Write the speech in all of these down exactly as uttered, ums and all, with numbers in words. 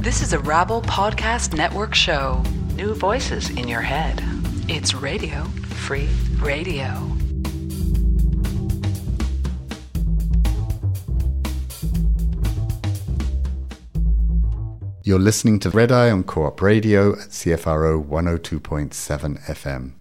This is a Rabble Podcast Network show. New voices in your head. It's Radio Free Radio. You're listening to Red Eye on Co-op Radio at C F R O one oh two point seven F M.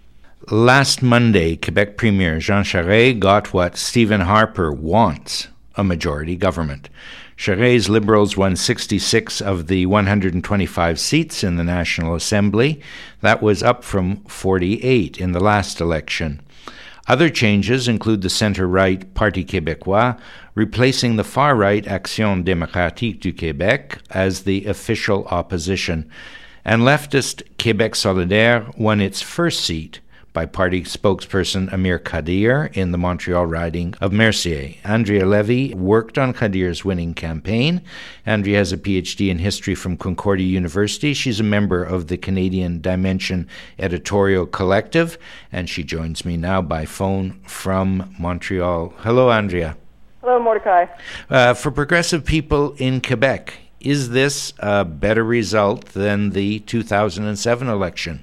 Last Monday, Quebec Premier Jean Charest got what Stephen Harper wants, a majority government. Charest's Liberals won sixty-six of the one hundred twenty-five seats in the National Assembly. That was up from forty-eight in the last election. Other changes include the centre-right Parti québécois replacing the far-right Action démocratique du Québec as the official opposition, and leftist Québec solidaire won its first seat by party spokesperson Amir Kadir in the Montreal riding of Mercier. Andrea Levy worked on Kadir's winning campaign. Andrea has a P H D in history from Concordia University. She's a member of the Canadian Dimension Editorial Collective, and she joins me now by phone from Montreal. Hello, Andrea. Hello, Mordecai. Uh, for progressive people in Quebec, is this a better result than the two thousand seven election?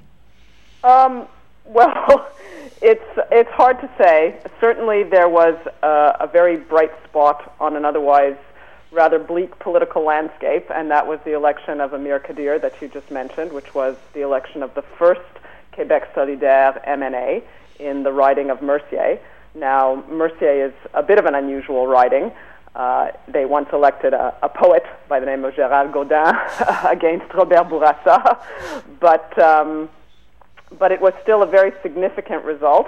Um... Well, it's it's hard to say. Certainly there was uh, a very bright spot on an otherwise rather bleak political landscape, and that was the election of Amir Kadir that you just mentioned, which was the election of the first Québec solidaire M N A in the riding of Mercier. Now, Mercier is a bit of an unusual riding. Uh, they once elected a, a poet by the name of Gérald Gaudin against Robert Bourassa, but... Um, But it was still a very significant result,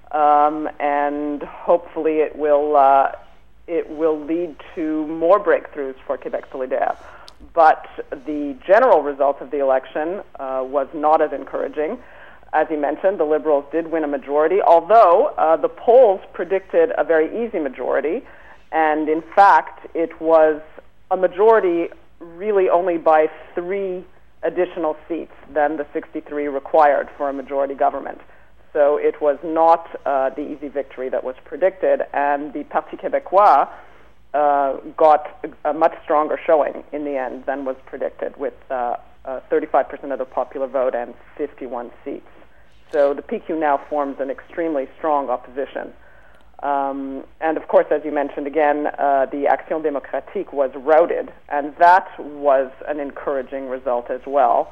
um, and hopefully it will uh, it will lead to more breakthroughs for Québec solidaire. But the general result of the election uh, was not as encouraging. As you mentioned, the Liberals did win a majority, although uh, the polls predicted a very easy majority, and in fact it was a majority really only by three additional seats than the sixty-three required for a majority government. So it was not uh, the easy victory that was predicted, and the Parti québécois uh, got a much stronger showing in the end than was predicted, with uh, uh, thirty-five percent of the popular vote and fifty-one seats. So the P Q now forms an extremely strong opposition. Um, and of course, as you mentioned again, uh, the Action démocratique was routed, and that was an encouraging result as well.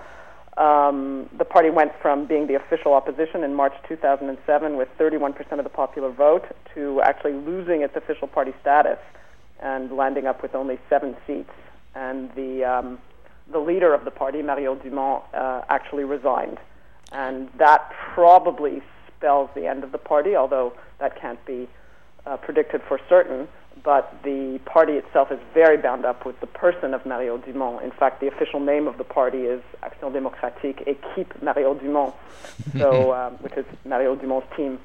Um, the party went from being the official opposition in March two thousand seven with thirty-one percent of the popular vote to actually losing its official party status and landing up with only seven seats. And the um, the leader of the party, Mario Dumont, uh, actually resigned. And that probably spells the end of the party, although that can't be uh, predicted for certain. But the party itself is very bound up with the person of Mario Dumont. In fact, the official name of the party is Action démocratique Équipe Mario Dumont, so um, which is Mario Dumont's team.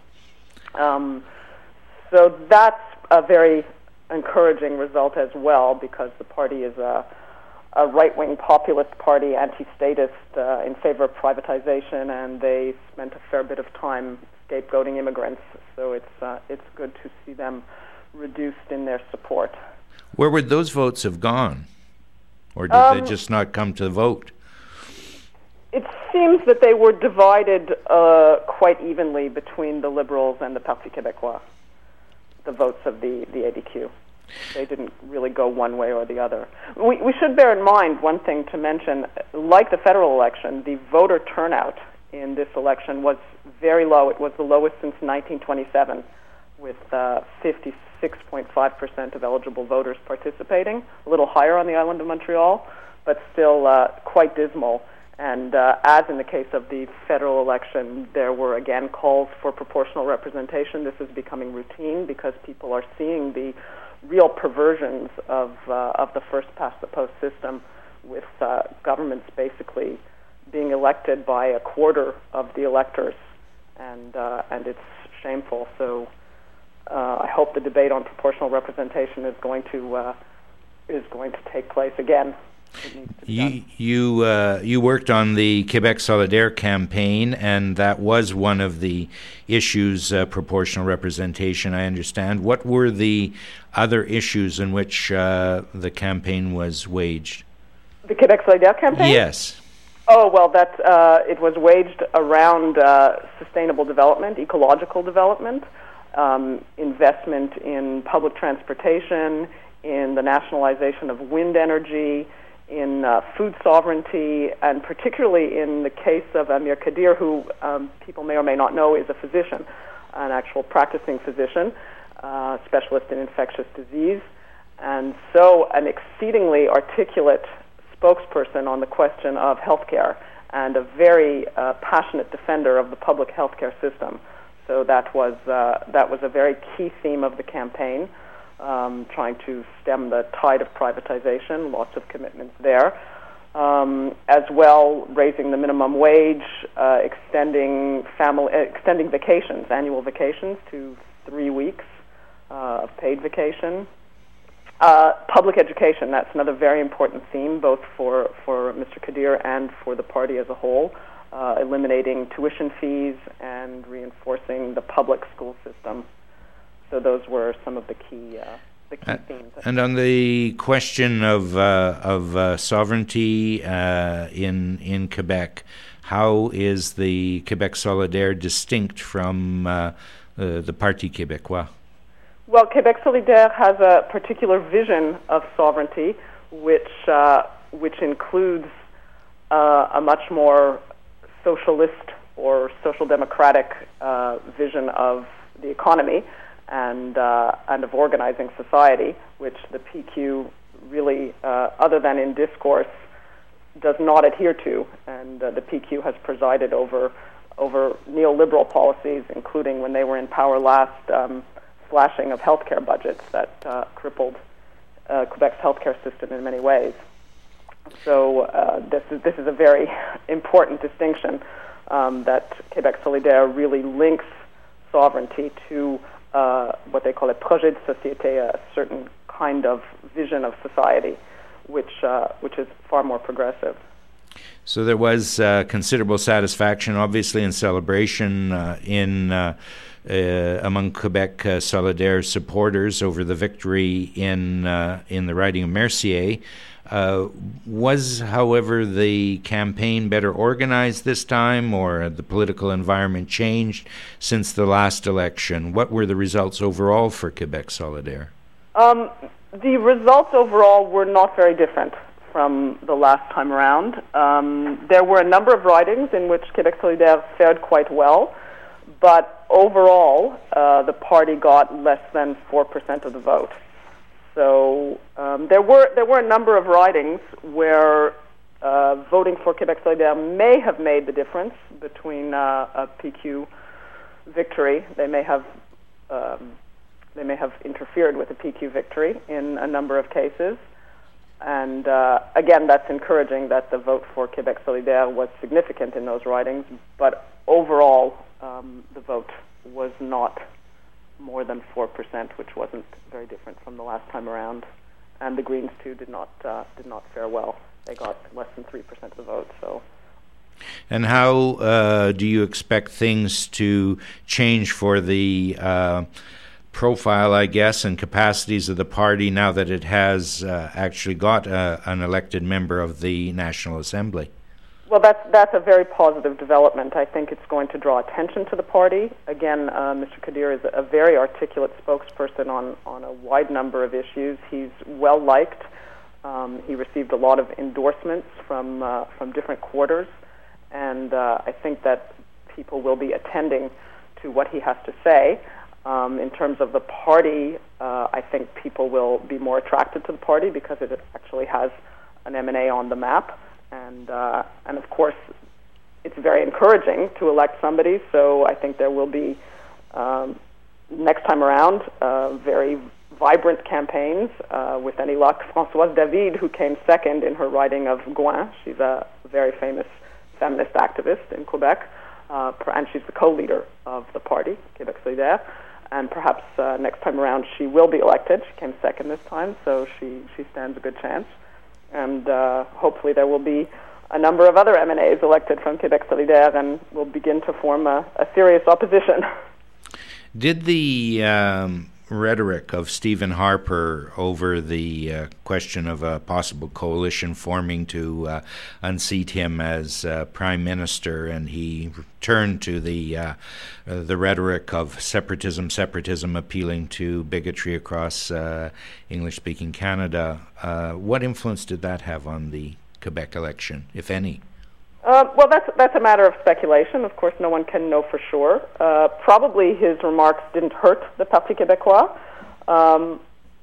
Um, so that's a very encouraging result as well, because the party is a, a right-wing populist party, anti-statist, uh, in favor of privatization, and they spent a fair bit of time scapegoating immigrants. So it's uh, it's good to see them reduced in their support. Where would those votes have gone? Or did um, they just not come to the vote? It seems that they were divided uh, quite evenly between the Liberals and the Parti québécois, the votes of the, the A D Q. They didn't really go one way or the other. We, we should bear in mind one thing to mention. Like the federal election, the voter turnout in this election was very low. It was the lowest since nineteen twenty-seven, with uh, fifty-six point five percent of eligible voters participating, a little higher on the island of Montreal, but still uh, quite dismal. And uh, as in the case of the federal election, there were again calls for proportional representation. This is becoming routine because people are seeing the real perversions of uh, of the first past the post system, with uh, governments basically being elected by a quarter of the electors, and uh, and it's shameful. So uh, I hope the debate on proportional representation is going to uh, is going to take place again. You you uh, you worked on the Québec solidaire campaign, and that was one of the issues, uh, proportional representation, I understand. What were the other issues in which uh, the campaign was waged? The Quebec Solidaire campaign? Yes. Oh, well, that uh, it was waged around uh, sustainable development, ecological development, um, investment in public transportation, in the nationalization of wind energy, in uh, food sovereignty, and particularly in the case of Amir Kadir, who um, people may or may not know is a physician, an actual practicing physician, uh, specialist in infectious disease, and so an exceedingly articulate spokesperson on the question of healthcare and a very uh, passionate defender of the public healthcare system. So that was uh, that was a very key theme of the campaign, um, trying to stem the tide of privatization, lots of commitments there. Um, as well, raising the minimum wage, uh, extending family, uh, extending vacations, annual vacations to three weeks uh, of paid vacation. Uh, public education, that's another very important theme, both for, for Mister Kadir and for the party as a whole, uh, eliminating tuition fees and reinforcing the public school system. So those were some of the key uh, the key uh, themes. And on the question of uh, of uh, sovereignty uh, in in Quebec, how is the Québec Solidaire distinct from uh, uh, the Parti québécois? Well, Québec Solidaire has a particular vision of sovereignty, which uh, which includes uh, a much more socialist or social democratic uh, vision of the economy and uh, and of organizing society, which the P Q really, uh, other than in discourse, does not adhere to. And uh, the P Q has presided over over neoliberal policies, including when they were in power last. Um, slashing of healthcare budgets that uh, crippled uh, Quebec's healthcare system in many ways. So uh, this is this is a very important distinction um, that Québec Solidaire really links sovereignty to uh, what they call a projet de société, a certain kind of vision of society, which uh, which is far more progressive. So there was uh, considerable satisfaction, obviously, and celebration uh, in. Uh, Uh, among Quebec uh, Solidaire supporters over the victory in uh, in the riding of Mercier. Uh, was, however, the campaign better organized this time, or the political environment changed since the last election? What were the results overall for Quebec Solidaire? Um, the results overall were not very different from the last time around. Um, there were a number of ridings in which Quebec Solidaire fared quite well, but overall, uh, the party got less than four percent of the vote. So um, there were there were a number of ridings where uh, voting for Québec Solidaire may have made the difference between uh, a P Q victory. They may have um, they may have interfered with a P Q victory in a number of cases. And uh, again, that's encouraging that the vote for Québec Solidaire was significant in those ridings. But overall, um, the vote was not more than four percent, which wasn't very different from the last time around. And the Greens, too, did not uh, did not fare well. They got less than three percent of the vote. So. And how uh, do you expect things to change for the uh, profile, I guess, and capacities of the party now that it has uh, actually got uh, an elected member of the National Assembly? Well, that's that's a very positive development. I think it's going to draw attention to the party. Again, uh, Mister Kadir is a very articulate spokesperson on, on a wide number of issues. He's well liked. Um, he received a lot of endorsements from uh, from different quarters, and uh, I think that people will be attending to what he has to say. Um, in terms of the party, uh, I think people will be more attracted to the party because it actually has an M and A on the map. And uh, and of course, it's very encouraging to elect somebody. So I think there will be um, next time around uh, very vibrant campaigns. Uh, with any luck, Françoise David, who came second in her riding of Gouin, she's a very famous feminist activist in Quebec, uh, and she's the co-leader of the party, Québec Solidaire. And perhaps uh, next time around she will be elected. She came second this time, so she she stands a good chance. And uh, hopefully there will be a number of other M and As elected from Québec Solidaire, and will begin to form a, a serious opposition. Did the um, rhetoric of Stephen Harper over the uh, question of a possible coalition forming to uh, unseat him as uh, Prime Minister, and he turned to the uh, uh, the rhetoric of separatism, separatism, appealing to bigotry across uh, English-speaking Canada. Uh, what influence did that have on the Quebec election, if any? Uh, well, that's that's a matter of speculation. Of course, no one can know for sure. Uh, probably his remarks didn't hurt the Parti Québécois, um,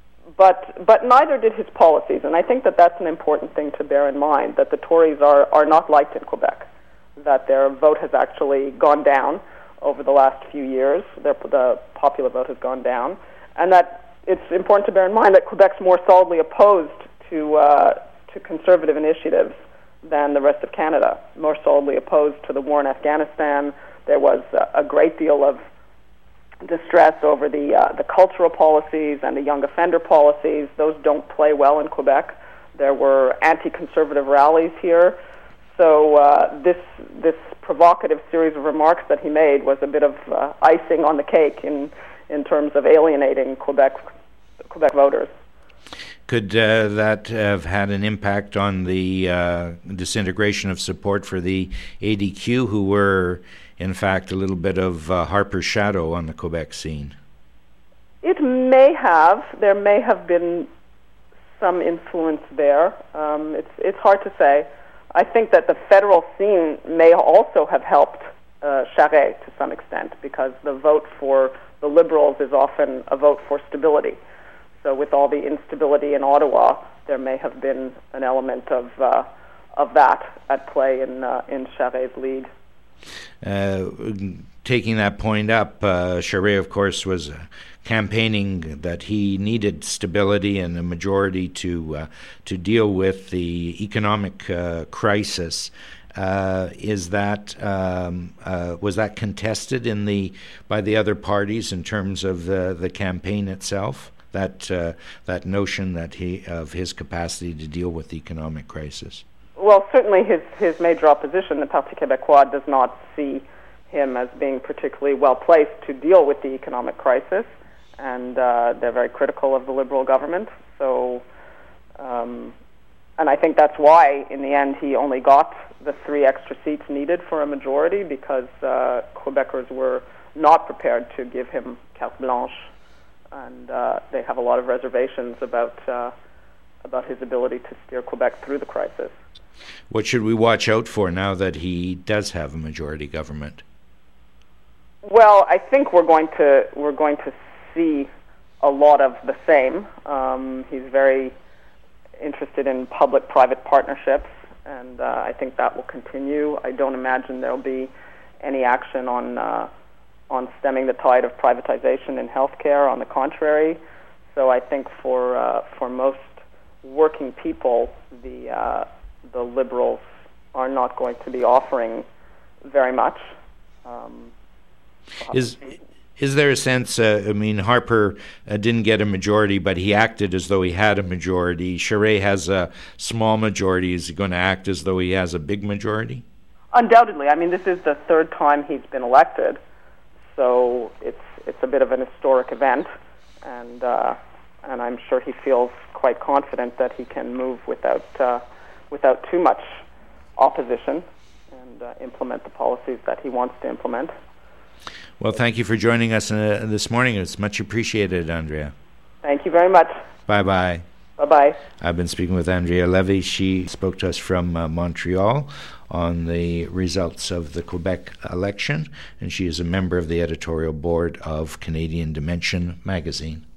but but neither did his policies. And I think that that's an important thing to bear in mind, that the Tories are, are not liked in Quebec, that their vote has actually gone down over the last few years. Their, the popular vote has gone down, and that it's important to bear in mind that Quebec's more solidly opposed to uh, to conservative initiatives than the rest of Canada, more solidly opposed to the war in Afghanistan. There was uh, a great deal of distress over the uh, the cultural policies and the young offender policies. Those don't play well in Quebec. There were anti-conservative rallies here. So uh, this this provocative series of remarks that he made was a bit of uh, icing on the cake in in terms of alienating Quebec Quebec voters. Could uh, that have had an impact on the uh, disintegration of support for the A D Q, who were, in fact, a little bit of uh, Harper's shadow on the Quebec scene? It may have. There may have been some influence there. Um, it's it's hard to say. I think that the federal scene may also have helped uh, Charest to some extent, because the vote for the Liberals is often a vote for stability. So with all the instability in Ottawa, there may have been an element of uh, of that at play in uh, in Charest's lead. Uh, taking that point up, uh, Charest, of course, was campaigning that he needed stability and a majority to uh, to deal with the economic uh, crisis. Uh, is that um, uh, was that contested in the by the other parties in terms of the the campaign itself? That uh, that notion that he of his capacity to deal with the economic crisis? Well, certainly his his major opposition, the Parti Québécois, does not see him as being particularly well placed to deal with the economic crisis, and uh, they're very critical of the Liberal government. So, um, and I think that's why, in the end, he only got the three extra seats needed for a majority, because uh, Quebecers were not prepared to give him carte blanche. And uh, they have a lot of reservations about uh, about his ability to steer Quebec through the crisis. What should we watch out for now that he does have a majority government? Well, I think we're going to we're going to see a lot of the same. Um, he's very interested in public-private partnerships, and uh, I think that will continue. I don't imagine there'll be any action on. Uh, on stemming the tide of privatization in healthcare. On the contrary, so I think for uh, for most working people, the uh, the Liberals are not going to be offering very much. Um, is is there a sense? Uh, I mean, Harper uh, didn't get a majority, but he acted as though he had a majority. Charest has a small majority. Is he going to act as though he has a big majority? Undoubtedly. I mean, this is the third time he's been elected. So it's it's a bit of an historic event, and uh, and I'm sure he feels quite confident that he can move without uh, without too much opposition and uh, implement the policies that he wants to implement. Well, thank you for joining us uh, this morning. It's much appreciated, Andrea. Thank you very much. Bye-bye. Bye-bye. I've been speaking with Andrea Levy. She spoke to us from uh, Montreal on the results of the Quebec election, and she is a member of the editorial board of Canadian Dimension magazine.